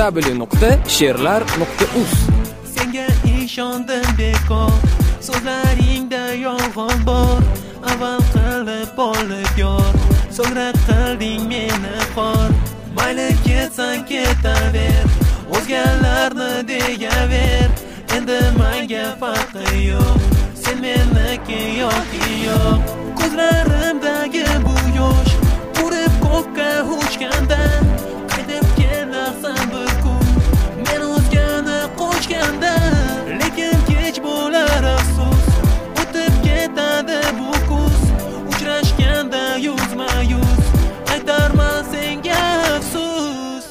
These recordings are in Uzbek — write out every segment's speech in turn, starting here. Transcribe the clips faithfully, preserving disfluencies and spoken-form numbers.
w nuqta she'rlar nuqta uz. Senga ishondim bekor, so'zlaringda yolg'on bor. Avval qilib olib yor, so'ngra qilding meni xor. Mayli ketsang ketaver, o'zgalarni deyaver. Endi menga farqi yo'q, sen meniki yoki yo'q. Ko'zlarimdagi bu yosh urib ko'kka uchganda, qaytib kelasan bir kun men o'zgani qo'shganda. Lekin kech bo'lar afsus, o'tib ketadi bu kuz. Uchrashganda yuzma yuz aytarman senga afsus.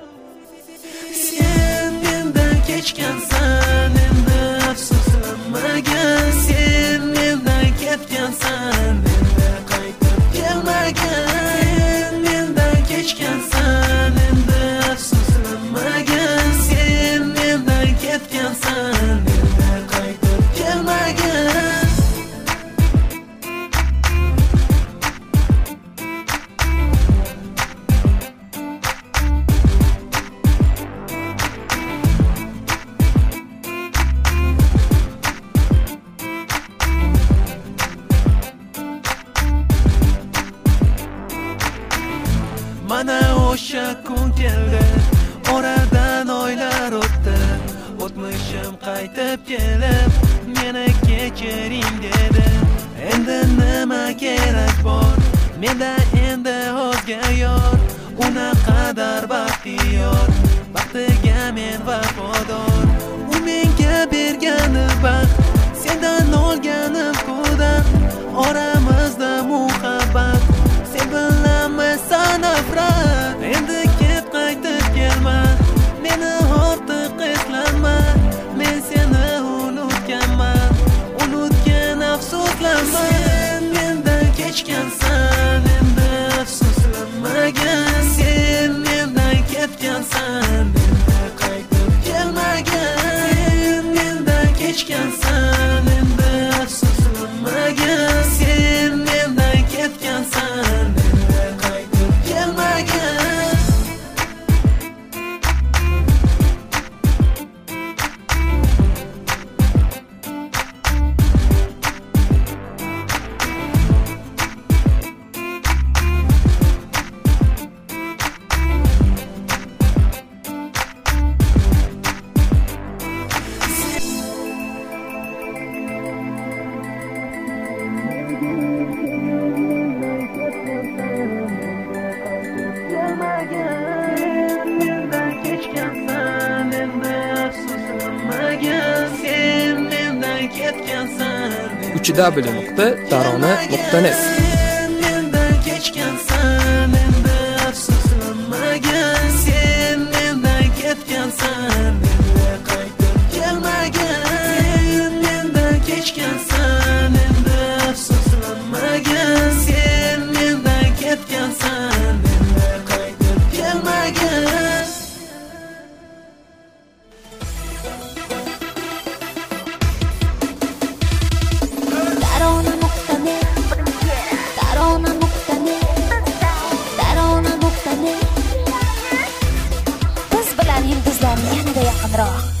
Sen mendan kechgansan, endi afsuslanmagin. Sen mendan ketgansan, endi qaytib kelmagin. Sen mendan kechgansan, endi afsuslanmagin. Sen mendan ketgansan, endi qaytib kelmagin. Mana o'sha kun keldi, oradan oylar o'tdi. O'tmishim qaytib kelib, meni kechiring dedi. Endi nima kerak bor? Menda endi o'zga yor, unaqadar baxtiyor. Baxtiga men vafodor, u menga bergani baxt, sendan olganim qudam. Oramizda muhabbat, sen bilanmisan nafrat. Endi ket qaytib kelma, meni ortiq eslanma. Men seni unutganman, unutgan afsuslanma. Sen mendan kechgansan, endi afsuslanmagin. Sen mendan ketgansan, endi qaytib kelmagin. Sen mendan kechgansan, endi afsuslanmagin. Sen mendan ketgansan, endi qaytib kelmagin. Mendan kechgansan, endi afsuslanmagin. Sen mendan ketgansan, uch w nuqta tarona nuqta net. Sen mendan kechgansan, endi afsuslanmagin. Sen mendan ketgansan, endi qaytib kelmagin. Sen mendan kechgansan, endi afsuslanmagin. Sen mendan ketgansan, endi qaytib kelmagin. Tarona nuqta net, tarona nuqta net, tarona nuqta net. Biz bilan yulduzlar yanada yaqinroq.